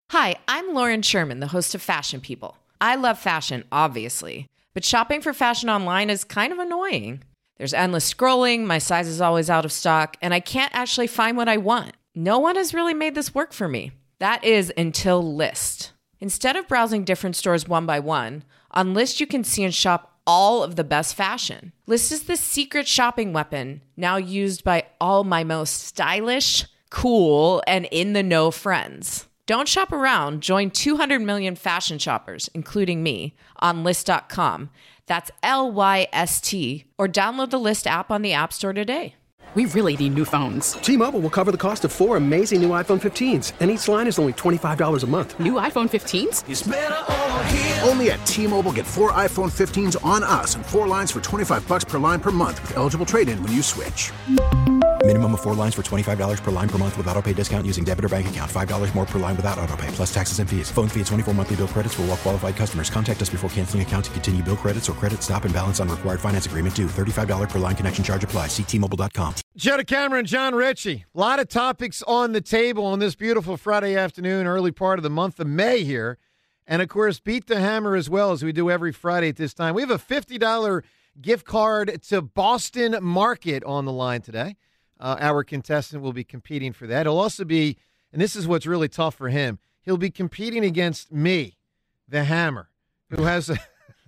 Hi, I'm Lauren Sherman, the host of Fashion People. I love fashion, obviously, but shopping for fashion online is kind of annoying. There's endless scrolling, my size is always out of stock, and I can't actually find what I want. No one has really made this work for me. That is until Lyst. Instead of browsing different stores one by one, on Lyst you can see and shop all of the best fashion. Lyst is the secret shopping weapon now used by all my most stylish, cool, and in-the-know friends. Don't shop around. Join 200 million fashion shoppers, including me, on Lyst.com. That's Lyst, or download the Lyst app on the App Store today. We really need new phones. T-Mobile will cover the cost of 4 amazing new iPhone 15s, and each line is only $25 a month. New iPhone 15s? It's better over here. Only at T-Mobile, get 4 iPhone 15s on us and 4 lines for $25 per line per month with eligible trade-in when you switch. Minimum of 4 lines for $25 per line per month with autopay discount using debit or bank account. $5 more per line without autopay, plus taxes and fees. Phone fee at 24 monthly bill credits for well-qualified customers. Contact us before canceling account to continue bill credits or credit stop and balance on required finance agreement due. $35 per line connection charge applies. See T-Mobile.com. Joe DeCamara and John Ritchie. A lot of topics on the table on this beautiful Friday afternoon, early part of the month of May here. And, of course, Beat the Hammer as well, as we do every Friday at this time. We have a $50 gift card to Boston Market on the line today. Our contestant will be competing for that. He'll also be, and this is what's really tough for him, he'll be competing against me, the Hammer, who has a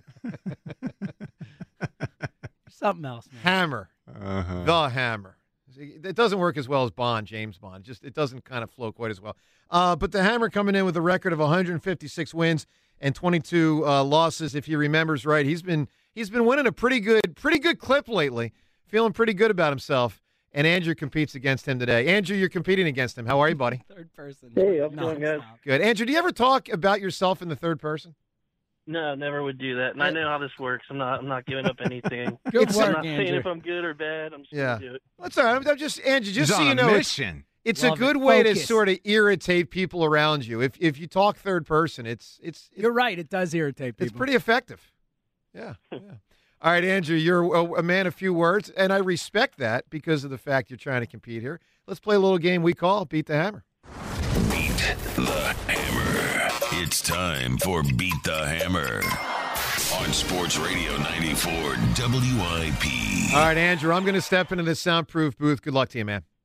something else, man. Hammer, the Hammer. It doesn't work as well as Bond, James Bond. Just it doesn't kind of flow quite as well. But the Hammer coming in with a record of 156 wins and 22 losses. If he remembers right, he's been winning a pretty good clip lately. Feeling pretty good about himself. And Andrew competes against him today. Andrew, you're competing against him. How are you, buddy? Third person. Hey, I'm doing good. Good. Andrew, do you ever talk about yourself in the third person? No, never would do that. And I know how this works. I'm not giving up anything. Good I'm work, not saying Andrew. if I'm good or bad. I'm just Yeah. going to do it. That's all right. I'm just, Andrew, just He's so on you a know, mission. it's a Love good it. way to Focus. sort of irritate people around you. If you talk third person, it's You're right. It does irritate people. It's pretty effective. Yeah. All right, Andrew, you're a man of few words, and I respect that because of the fact you're trying to compete here. Let's play a little game we call Beat the Hammer. Beat the Hammer. It's time for Beat the Hammer on Sports Radio 94 WIP. All right, Andrew, I'm going to step into this soundproof booth. Good luck to you, man.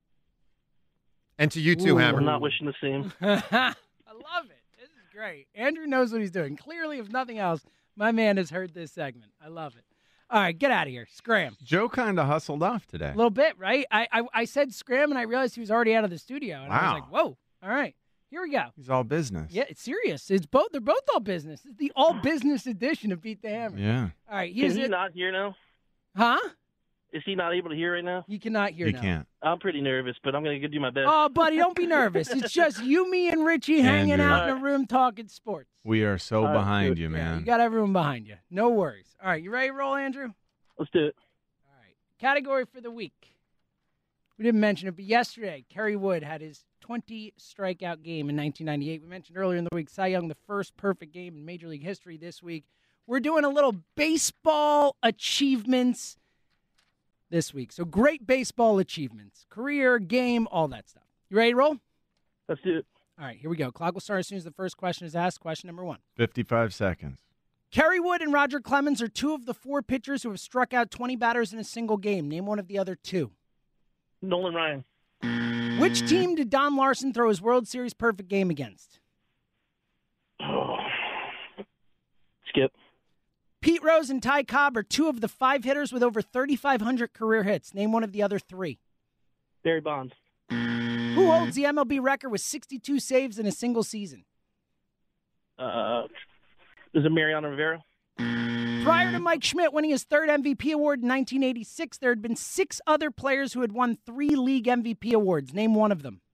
And to you too, Hammer. I'm not wishing the same. I love it. This is great. Andrew knows what he's doing. Clearly, if nothing else, my man has heard this segment. I love it. All right, get out of here. Scram. Joe kind of hustled off today. A little bit, right? I said scram, and I realized he was already out of the studio. And I was Wow. like, whoa. All right, here we go. He's all business. Yeah, it's serious. They're both all business. It's the all business edition of Beat the Hammer. Yeah. All right, Can he not hear now? Huh? Is he not able to hear right now? You cannot hear You now. can't. I'm pretty nervous, but I'm going to do my best. Oh, buddy, don't be nervous. It's just you, me, and Richie hanging Andrew. out in a room talking sports. We are so All right, behind good. you, Yeah, man. you got everyone behind you. No worries. All right, you ready to roll, Andrew? Let's do it. All right. Category for the week. We didn't mention it, but yesterday, Kerry Wood had his 20 strikeout game in 1998. We mentioned earlier in the week, Cy Young, the first perfect game in Major League history this week. We're doing a little baseball achievements this week. So great baseball achievements, career, game, all that stuff. You ready to roll? Let's do it. All right, here we go. Clock will start as soon as the first question is asked. Question number 1. 55 seconds. Kerry Wood and Roger Clemens are 2 of the 4 pitchers who have struck out 20 batters in a single game. Name one of the other 2. Nolan Ryan. Which team did Don Larson throw his World Series perfect game against? Skip. Pete Rose and Ty Cobb are 2 of the 5 hitters with over 3,500 career hits. Name one of the other 3. Barry Bonds. Who holds the MLB record with 62 saves in a single season? Is it Mariano Rivera? Prior to Mike Schmidt winning his 3rd MVP award in 1986, there had been 6 other players who had won 3 league MVP awards. Name one of them.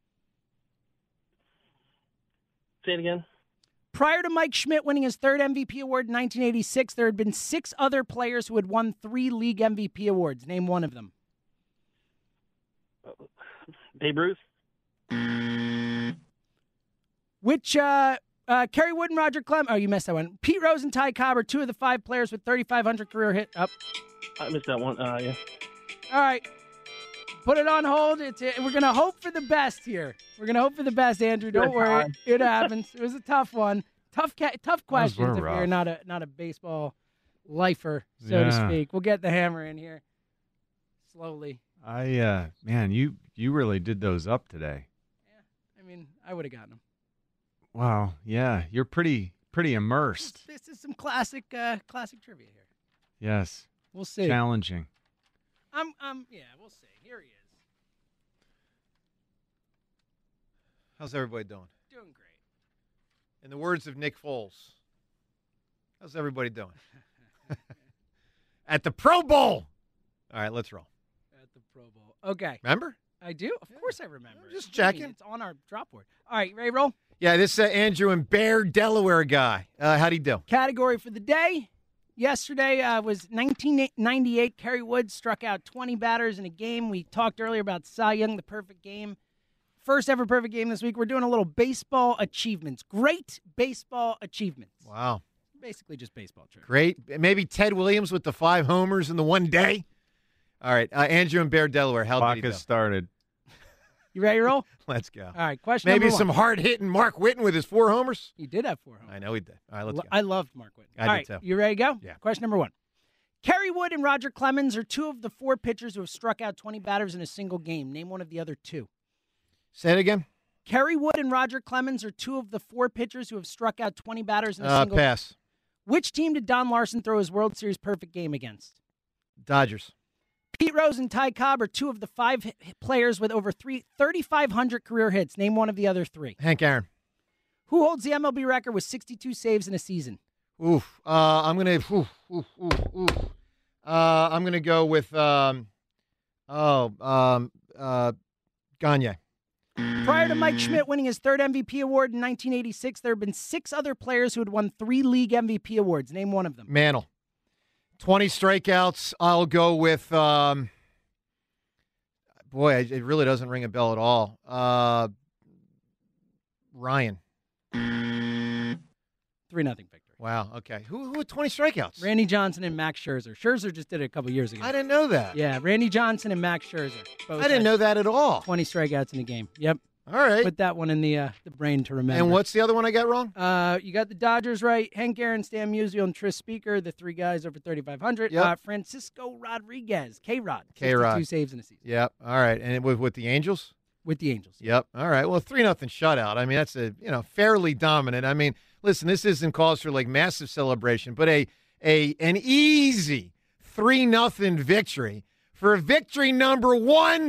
Say it again. Prior to Mike Schmidt winning his 3rd MVP award in 1986, there had been 6 other players who had won 3 league MVP awards. Name one of them. Babe Ruth. Which, Kerry Wood and Roger Clemens. Oh, you missed that one. Pete Rose and Ty Cobb are 2 of the 5 players with 3,500 career hit. Up. I missed that one. Yeah. All right. Put it on hold. We're going to hope for the best here. We're going to hope for the best, Andrew. Don't worry. It happens. It was a tough one. Tough questions if you're not a baseball lifer, so to speak. We'll get the hammer in here slowly. Man, you really did those up today. Yeah, I mean, I would have gotten them. Wow, yeah, you're pretty immersed. This is some classic trivia here. Yes. We'll see. Challenging. Yeah, we'll see. Here he is. How's everybody doing? Doing great. In the words of Nick Foles, how's everybody doing? At the Pro Bowl. All right, let's roll. At the Pro Bowl. Okay. Remember? I do. Of course I remember. Just checking. It's on our drop board. All right, ready, roll? Yeah, this Andrew and Bear, Delaware guy. How'd he do? Category for the day. Yesterday was 1998. Kerry Wood struck out 20 batters in a game. We talked earlier about Cy Young, the perfect game. First ever perfect game this week. We're doing a little baseball achievements. Great baseball achievements. Wow. Basically just baseball trivia. Great. Maybe Ted Williams with the 5 homers in the one day. All right, Andrew and Bear, Delaware. How did he do? Clock has started. You ready to roll? Let's go. All right, question Maybe number 1. some hard-hitting Mark Whitten with his 4 homers. He did have 4 homers. I know he did. All right, let's go. I loved Mark Whitten. I did too. You ready to go? Yeah. Question number 1. Kerry Wood and Roger Clemens are 2 of the 4 pitchers who have struck out 20 batters in a single game. Name one of the other 2. Say it again. Kerry Wood and Roger Clemens are 2 of the 4 pitchers who have struck out 20 batters in a single game. Pass. Which team did Don Larson throw his World Series perfect game against? Dodgers. Pete Rose and Ty Cobb are 2 of the 5 players with over 3,500 career hits. Name one of the other 3. Hank Aaron. Who holds the MLB record with 62 saves in a season? Oof. I'm gonna. I'm gonna go with. Gagne. Prior to Mike Schmidt winning his 3rd MVP award in 1986, there have been 6 other players who had won 3 league MVP awards. Name one of them. Mantle. 20 strikeouts. I'll go with. Boy, it really doesn't ring a bell at all. Ryan. 3-0 victory. Wow. Okay. Who had 20 strikeouts? Randy Johnson and Max Scherzer. Scherzer just did it a couple years ago. I didn't know that. Yeah, Randy Johnson and Max Scherzer. I didn't know that at all. 20 strikeouts in a game. Yep. All right. Put that one in the brain to remember. And what's the other one I got wrong? You got the Dodgers right. Hank Aaron, Stan Musial, and Tris Speaker, the 3 guys over 3,500. Yep. Francisco Rodriguez, K-Rod. K-Rod. 62 saves in a season. Yep. All right. And with the Angels? With the Angels. Yep. All right. Well, 3-0 shutout. I mean, that's fairly dominant. I mean, listen, this isn't cause for like massive celebration, but an easy 3-0 victory for victory number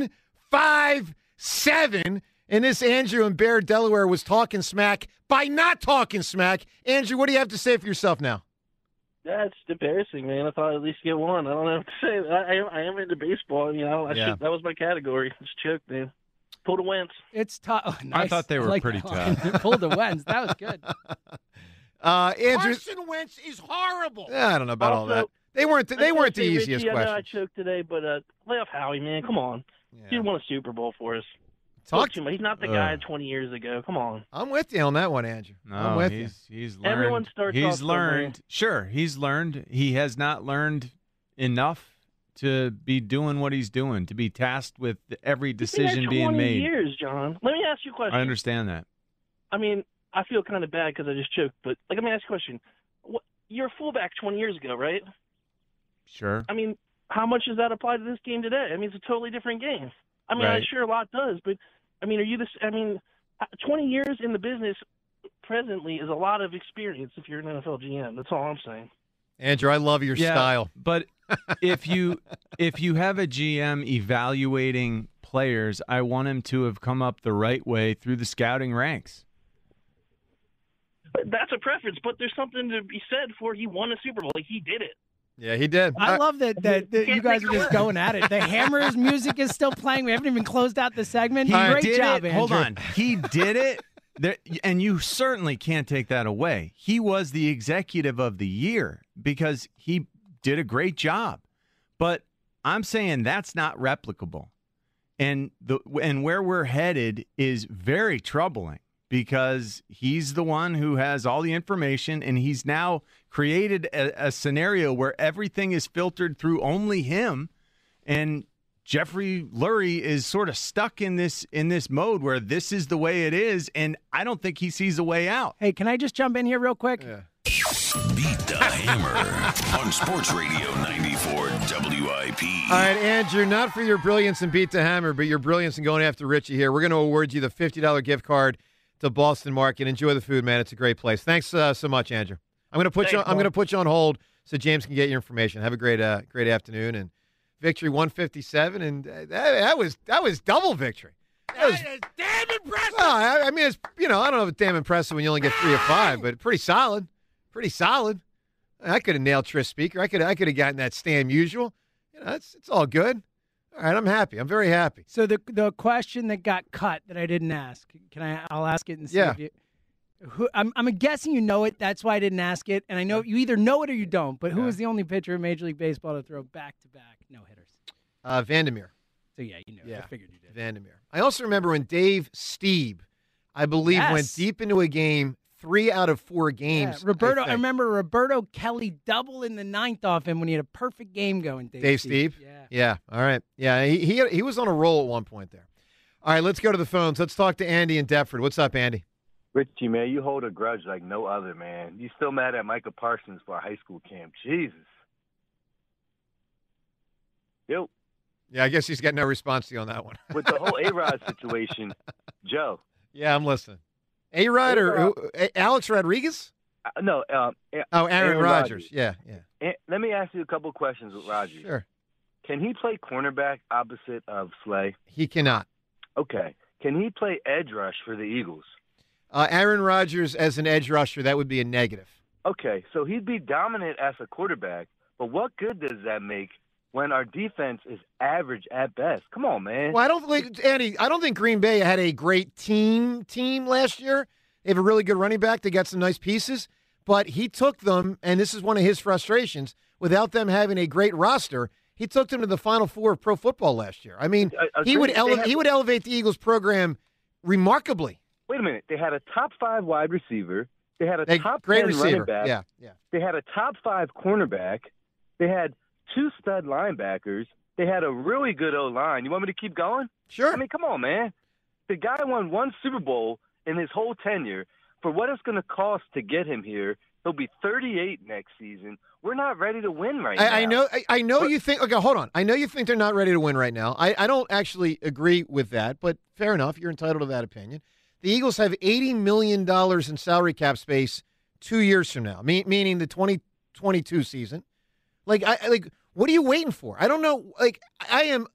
157. And this Andrew and Bear, Delaware was talking smack by not talking smack. Andrew, what do you have to say for yourself now? That's embarrassing, man. I thought I'd at least get one. I don't know what to say. I am into baseball. That was my category. Just choked, man. Pulled a Wentz. It's tough. Oh, nice. I thought they were pretty tough. Pulled a Wentz. That was good. Andrew, Carson Wentz is horrible. I don't know about all that. They weren't the easiest Richie, questions. I know I choked today, but playoff Howie, man, come on. Yeah. He won a Super Bowl for us. He's not the guy 20 years ago. Come on. I'm with you on that one, Andrew. I'm with you. He's learned. Everyone starts off He's somewhere. learned. Sure, he's learned. He has not learned enough to be doing what he's doing, to be tasked with every decision being made. 20 years, John. Let me ask you a question. I understand that. I mean, I feel kind of bad because I just choked, but let me ask you a question. You're a fullback 20 years ago, right? Sure. I mean, how much does that apply to this game today? I mean, it's a totally different game. I mean, Right. I'm sure a lot does, but I mean, 20 years in the business presently is a lot of experience if you're an NFL GM. That's all I'm saying. Andrew, I love your style. But if you have a GM evaluating players, I want him to have come up the right way through the scouting ranks. That's a preference, but there's something to be said for he won a Super Bowl. Like, he did it. Yeah, he did. I love that you guys are just going at it. The Hammers music is still playing. We haven't even closed out the segment. Great job, Andrew. Hold on. He did it, and you certainly can't take that away. He was the executive of the year because he did a great job. But I'm saying that's not replicable. And where we're headed is very troubling because he's the one who has all the information, and he's now created a scenario where everything is filtered through only him. And Jeffrey Lurie is sort of stuck in this mode where this is the way it is, and I don't think he sees a way out. Hey, can I just jump in here real quick? Yeah. Beat the Hammer on Sports Radio 94 WIP. All right, Andrew, not for your brilliance in Beat the Hammer, but your brilliance in going after Richie here. We're going to award you the $50 gift card to Boston Market. Enjoy the food, man. It's a great place. Thanks so much, Andrew. I'm going to put you on hold so James can get your information. Have a great afternoon, and victory 157, and that was double victory. That is damn impressive. Well, I mean, it's I don't know if it's damn impressive when you only get 3 of 5, but pretty solid. Pretty solid. I could have nailed Tris Speaker. I could have gotten that Stan Musial. It's all good. All right, I'm happy. I'm very happy. So the question that got cut that I didn't ask, I'll ask it and see if you. I'm guessing you know it. That's why I didn't ask it. And I know you either know it or you don't. But who was the only pitcher in Major League Baseball to throw back-to-back no-hitters? Vandermeer. So, yeah, you know. Yeah. I figured you did. Vandermeer. I also remember when Dave Stieb, I believe, went deep into a game, 3 out of 4 games. Yeah, I remember Roberto Kelly double in the 9th off him when he had a perfect game going. Dave Stieb? Yeah. All right. Yeah, he was on a roll at one point there. All right, let's go to the phones. Let's talk to Andy in Deptford. What's up, Andy? Richie, man, you hold a grudge like no other, man. You still mad at Micah Parsons for a high school camp. Jesus. Yo. Yeah, I guess he's got no response to you on that one. With the whole A-Rod situation, Joe. Yeah, I'm listening. A-Rod or Alex Rodriguez? No. Aaron Rodgers. Yeah. Let me ask you a couple questions with Rodgers. Sure. Can he play cornerback opposite of Slay? He cannot. Okay. Can he play edge rush for the Eagles? Aaron Rodgers as an edge rusher, that would be a negative. Okay, so he'd be dominant as a quarterback, but what good does that make when our defense is average at best? Come on, man. Well, I don't think Green Bay had a great team last year. They have a really good running back. They got some nice pieces, but he took them, and this is one of his frustrations, without them having a great roster, he took them to the Final Four of pro football last year. I mean, he would elevate the Eagles program remarkably. Wait a minute. They had a top 5 wide receiver. They had a top 10 running back. Yeah. They had a top 5 cornerback. They had 2 stud linebackers. They had a really good O-line. You want me to keep going? Sure. I mean, come on, man. The guy won 1 Super Bowl in his whole tenure. For what it's going to cost to get him here, he'll be 38 next season. We're not ready to win right now. I know you think – okay, hold on. I know you think they're not ready to win right now. I don't actually agree with that, but fair enough. You're entitled to that opinion. The Eagles have $80 million in salary cap space 2 years from now, meaning the 2022 season. What are you waiting for? I don't know. I am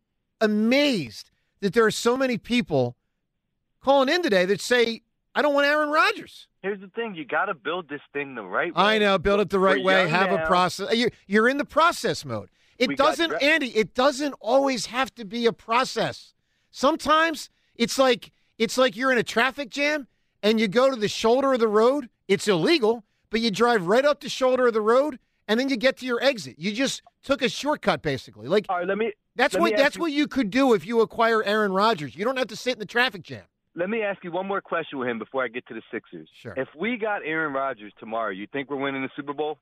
amazed that there are so many people calling in today that say, I don't want Aaron Rodgers. Here's the thing. You got to build this thing the right way. I know. Build it the right way. Have a process. You're in the process mode. Andy, it doesn't always have to be a process. Sometimes it's like you're in a traffic jam and you go to the shoulder of the road. It's illegal, but you drive right up the shoulder of the road and then you get to your exit. You just took a shortcut, basically. All right, that's what you could do if you acquire Aaron Rodgers. You don't have to sit in the traffic jam. Let me ask you one more question with him before I get to the Sixers. Sure. If we got Aaron Rodgers tomorrow, you think we're winning the Super Bowl?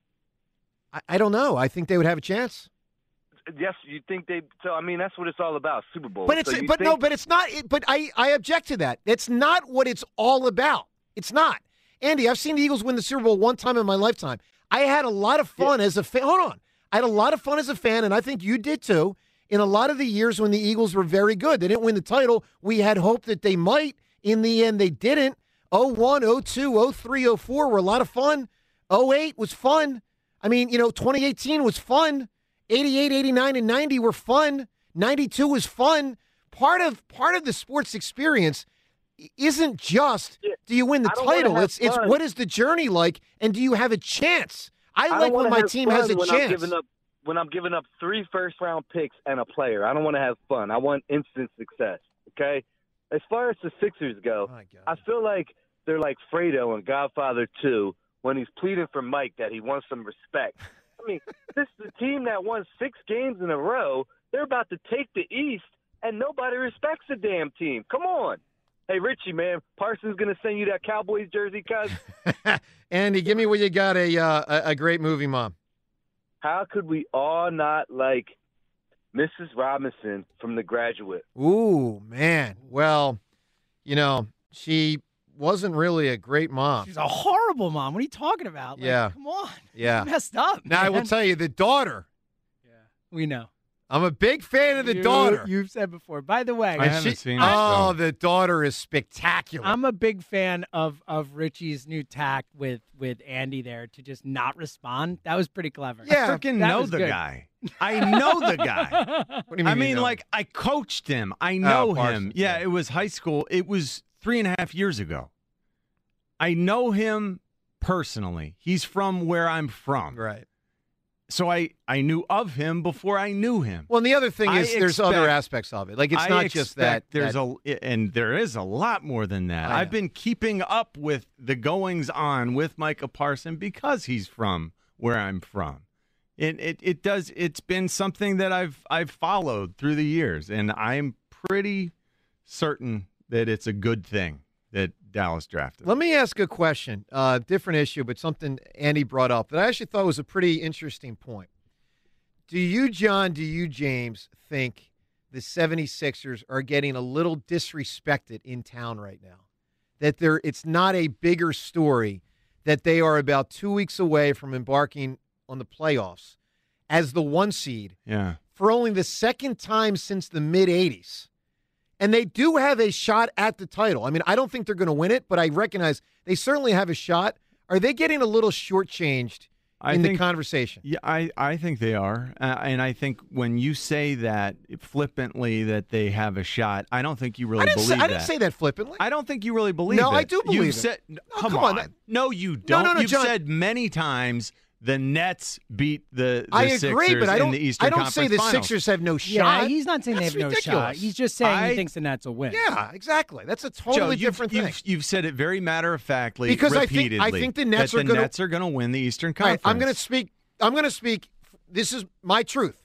I don't know. I think they would have a chance. Yes, you think they? So I mean, that's what it's all about, Super Bowl. But it's not. But I object to that. It's not what it's all about. It's not. Andy, I've seen the Eagles win the Super Bowl one time in my lifetime. I had a lot of fun as a fan. Hold on, I had a lot of fun as a fan, and I think you did too. In a lot of the years when the Eagles were very good, they didn't win the title. We had hope that they might. In the end, they didn't. 01, 02, 03, 04 were a lot of fun. 08 was fun. I mean, 2018 was fun. 88, 89, and 90 were fun. 92 was fun. Part of the sports experience isn't just do you win the title. It's what is the journey like, and do you have a chance? I like when my team has a chance. When I'm giving up 3 first-round picks and a player, I don't want to have fun. I want instant success, okay? As far as the Sixers go, I feel like they're like Fredo in Godfather 2 when he's pleading for Mike that he wants some respect. I mean, this is a team that won 6 games in a row. They're about to take the East, and nobody respects the damn team. Come on. Hey, Richie, man, Parsons going to send you that Cowboys jersey, cuz? Andy, give me what you got, a great movie, Mom. How could we all not like Mrs. Robinson from The Graduate. Ooh, man. Well, she wasn't really a great mom. She's a horrible mom. What are you talking about? Yeah. Come on. Yeah. It's messed up. Now, I will tell you, the daughter. Yeah. We know. I'm a big fan of the daughter. You've said before. By the way, I haven't seen it. Oh, the daughter is spectacular. I'm a big fan of Richie's new tack with Andy there to just not respond. That was pretty clever. Yeah. I freaking know the guy. I know the guy. What do you mean? I coached him. I know Parsons, him. Yeah, it was high school. It was 3.5 years ago. I know him personally. He's from where I'm from. Right. So I knew of him before I knew him. Well, and the other thing is there's other aspects of it. Like, it's not just that. And there is a lot more than that. I've been keeping up with the goings on with Micah Parsons because he's from where I'm from. It's been something that I've followed through the years, and I'm pretty certain that it's a good thing that Dallas drafted. Let me ask a question, different issue, but something Andy brought up that I actually thought was a pretty interesting point. Do you, John, James, think the 76ers are getting a little disrespected in town right now? That it's not a bigger story, that they are about 2 weeks away from embarking on the playoffs as the 1 seed for only the second time since the mid-'80s. And they do have a shot at the title. I mean, I don't think they're going to win it, but I recognize they certainly have a shot. Are they getting a little shortchanged in the conversation? Yeah, I think they are. And I think when you say that flippantly that they have a shot, I don't think you really believe that. I didn't say that flippantly. I don't think you really believe it. No, I do believe You've said, it. Come on. No, you don't. No, You've John. said many times the Nets beat the I Sixers agree, but in the Eastern Conference say the Finals. Sixers have no shot. Yeah, he's not saying That's they have ridiculous. no shot. He's just saying he thinks the Nets will win. Yeah, exactly. That's a totally different thing. You've said it very matter-of-factly, because repeatedly. I think the Nets are going to win the Eastern Conference. Right, I'm going to speak. This is my truth.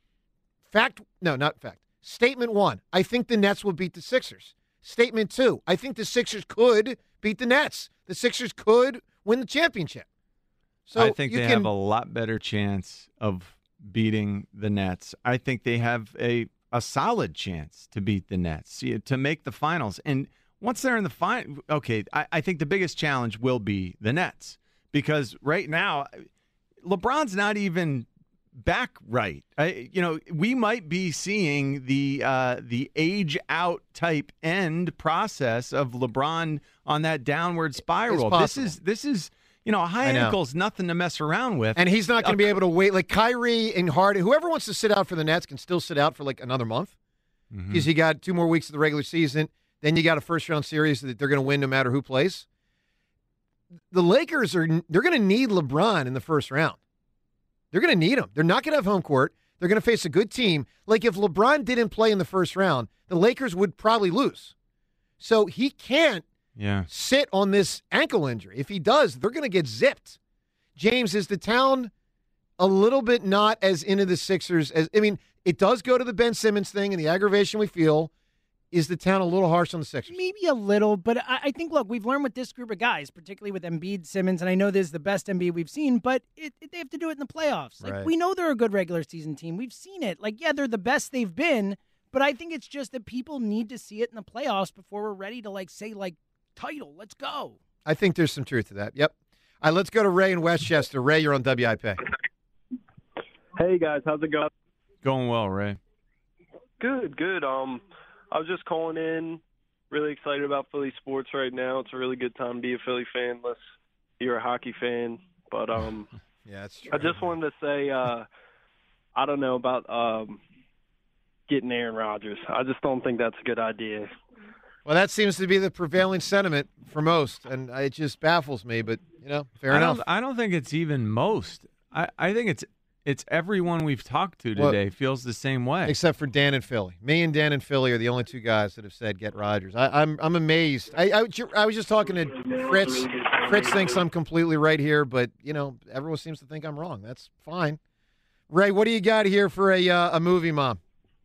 Statement 1, I think the Nets will beat the Sixers. Statement 2, I think the Sixers could beat the Nets. The Sixers could win the championship. So I think they have a lot better chance of beating the Nets. I think they have a solid chance to beat the Nets, to make the finals. And once they're in the final, I think the biggest challenge will be the Nets. Because right now, LeBron's not even back right. We might be seeing the age-out type end process of LeBron on that downward spiral. This is a high ankle's nothing to mess around with. And he's not going to be able to wait. Like Kyrie and Harden, whoever wants to sit out for the Nets can still sit out for like another month because you got 2 more weeks of the regular season. Then you got a first-round series that they're going to win no matter who plays. The Lakers they're going to need LeBron in the first round. They're going to need him. They're not going to have home court. They're going to face a good team. Like if LeBron didn't play in the first round, the Lakers would probably lose. So he can't sit on this ankle injury. If he does, they're going to get zipped. James, is the town a little bit not as into the Sixers as, it does go to the Ben Simmons thing and the aggravation we feel. Is the town a little harsh on the Sixers? Maybe a little, but I think, look, we've learned with this group of guys, particularly with Embiid, Simmons, and I know this is the best Embiid we've seen, but they have to do it in the playoffs. Like, we know they're a good regular season team. We've seen it. Like, yeah, they're the best they've been, but I think it's just that people need to see it in the playoffs before we're ready to, say, title. Let's go. I think there's some truth to that. Yep. All right, let's go to Ray in Westchester. Ray, you're on WIP. Hey, guys. How's it going? Going well, Ray. Good. I was just calling in, really excited about Philly sports right now. It's a really good time to be a Philly fan unless you're a hockey fan. But yeah, that's true. I just wanted to say, I don't know about getting Aaron Rodgers. I just don't think that's a good idea. Well, that seems to be the prevailing sentiment for most, and it just baffles me. But fair enough. I don't think it's even most. I think it's everyone we've talked to today feels the same way, except for Dan and Philly. Me and Dan and Philly are the only two guys that have said get Rodgers. I'm amazed. I was just talking to Fritz. Fritz thinks I'm completely right here, but everyone seems to think I'm wrong. That's fine. Ray, what do you got here for a movie, Mom?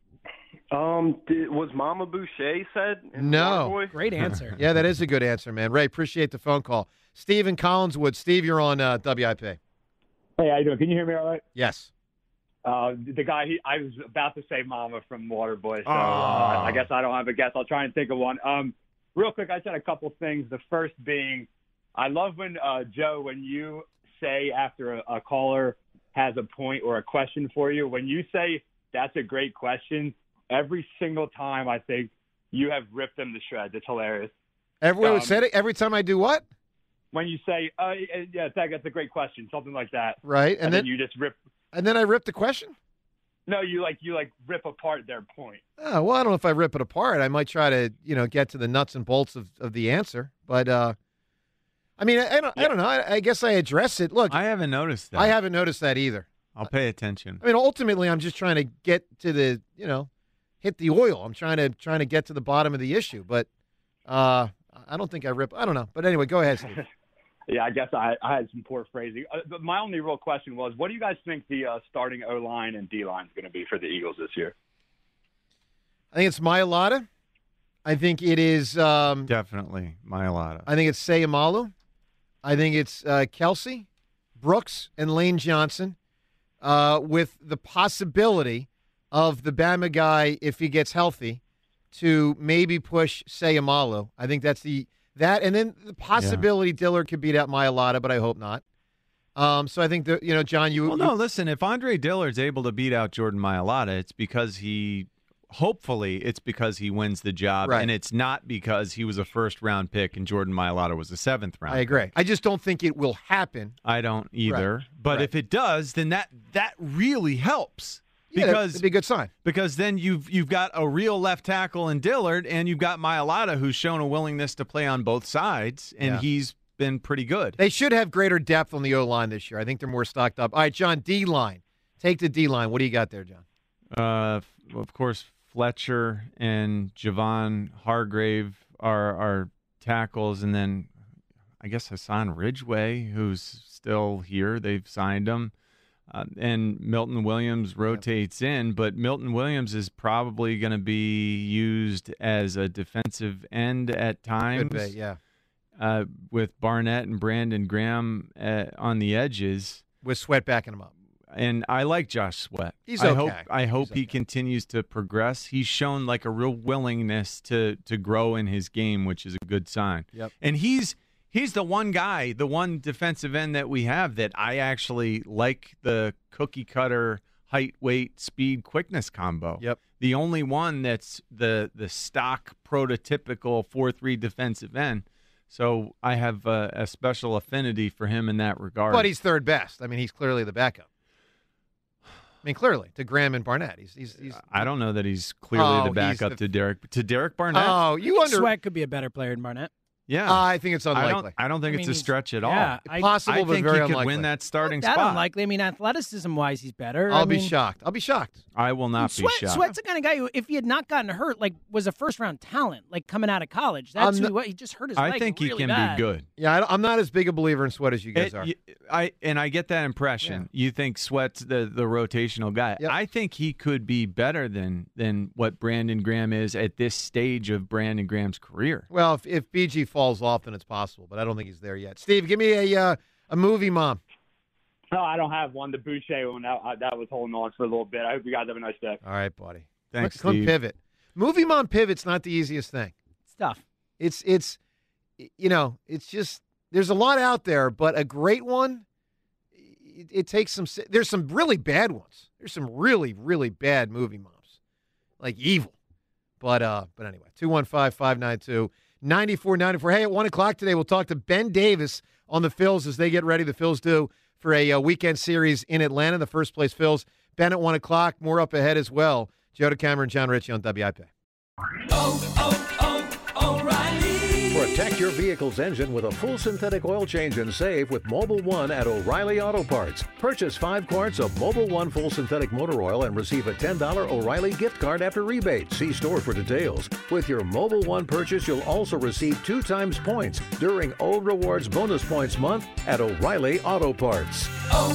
Was Mama Boucher said? No. Great answer. Yeah, that is a good answer, man. Ray, appreciate the phone call. Steve in Collinswood. Steve, you're on WIP. Hey, how you doing? Can you hear me all right? Yes. The guy, I was about to say Mama from Waterboy, so I guess I don't have a guess. I'll try and think of one. Real quick, I said a couple things. The first being, I love when, Joe, when you say after a caller has a point or a question for you, when you say that's a great question, every single time I think you have ripped them to shreds. It's hilarious. Everyone said it every time I do what? When you say, yeah, that's a great question, something like that. Right. And then you just rip. And then I rip the question? No, you rip apart their point. Oh, well, I don't know if I rip it apart. I might try to, get to the nuts and bolts of the answer. But, I mean, I don't know. I guess I address it. Look. I haven't noticed that. I haven't noticed that either. I'll pay attention. I mean, ultimately, I'm just trying to get to the, hit the oil. I'm trying to get to the bottom of the issue. But I don't think I rip. I don't know. But anyway, go ahead, Steve. Yeah, I guess I had some poor phrasing. But my only real question was, what do you guys think the starting O-line and D-line is going to be for the Eagles this year? I think it's Mailata. I think it is definitely Mailata. I think it's Sayamalu. I think it's Kelsey, Brooks, and Lane Johnson, with the possibility of the Bama guy, if he gets healthy, to maybe push Sayamalu. I think that's that, and then the possibility Dillard could beat out Mailata, but I hope not. So I think that, John, listen, if Andre Dillard's able to beat out Jordan Mailata, it's because hopefully it's because he wins the job, right. And it's not because he was a first-round pick and Jordan Mailata was a seventh-round I agree. pick. I just don't think it will happen. I don't either. Right. But right. if it does, then that really helps. Yeah, that'd be a good sign. Because then you've got a real left tackle in Dillard, and you've got Mailata, who's shown a willingness to play on both sides, and he's been pretty good. They should have greater depth on the O-line this year. I think they're more stocked up. All right, John, D-line. Take the D-line. What do you got there, John? Of course, Fletcher and Javon Hargrave are tackles, and then I guess Hassan Ridgeway, who's still here. They've signed him. And Milton Williams rotates in, but Milton Williams is probably going to be used as a defensive end at times. Could be, yeah. With Barnett and Brandon Graham on the edges. With Sweat backing him up. And I like Josh Sweat. He's okay. I hope he continues to progress. He's shown like a real willingness to grow in his game, which is a good sign. Yep. And he's the one guy, the one defensive end that we have that I actually like the cookie cutter height, weight, speed, quickness combo. Yep. The only one that's the stock prototypical 4-3 defensive end. So I have a special affinity for him in that regard. But he's third best. I mean, he's clearly the backup. I mean, clearly to Graham and Barnett. He's I don't know that he's clearly the backup to Derek Barnett. Oh, Sweat could be a better player than Barnett. Yeah, I think it's unlikely. I don't think it's a stretch at all. Yeah, possible, I but think very he could unlikely. win that starting Not that spot. unlikely. I mean, athleticism-wise, he's better. I'll be shocked. I will not be shocked. Sweat's the kind of guy who, if he had not gotten hurt, was a first-round talent, coming out of college. That's he just hurt his leg. I think he really can bad. be good. Yeah, I'm not as big a believer in Sweat as you guys are. I get that impression. Yeah. You think Sweat's the rotational guy. Yep. I think he could be better than what Brandon Graham is at this stage of Brandon Graham's career. Well, if BG falls off, then it's possible, but I don't think he's there yet. Steve, give me a movie mom. No, I don't have one. The Boucher one, that was holding on for a little bit. I hope you guys have a nice day. All right, buddy. Thanks, Come Steve. pivot. Movie mom pivot's not the easiest thing. It's tough. It's just there's a lot out there, but a great one, it takes some. There's some really bad ones. There's some really, really bad movie moms, like Evil. But anyway, 215-592-9494. Hey, at 1 o'clock today, we'll talk to Ben Davis on the Phils as they get ready. The Phils do for a weekend series in Atlanta. The first place Phils. Ben at 1 o'clock. More up ahead as well. Joe DeCamera and John Ritchie on WIP. O'Reilly. Protect your vehicle's engine with a full synthetic oil change and save with Mobil 1 at O'Reilly Auto Parts. Purchase 5 quarts of Mobil 1 full synthetic motor oil and receive a $10 O'Reilly gift card after rebate. See store for details. With your Mobil 1 purchase, you'll also receive 2 times points during O Rewards Bonus Points Month at O'Reilly Auto Parts.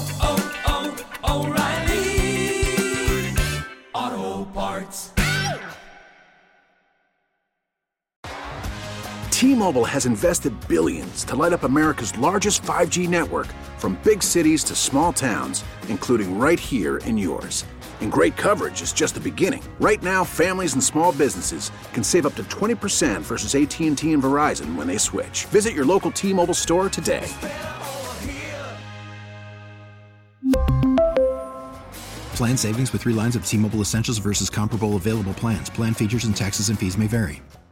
O'Reilly Auto Parts. T-Mobile has invested billions to light up America's largest 5G network, from big cities to small towns, including right here in yours. And great coverage is just the beginning. Right now, families and small businesses can save up to 20% versus AT&T and Verizon when they switch. Visit your local T-Mobile store today. Plan savings with 3 lines of T-Mobile Essentials versus comparable available plans. Plan features and taxes and fees may vary.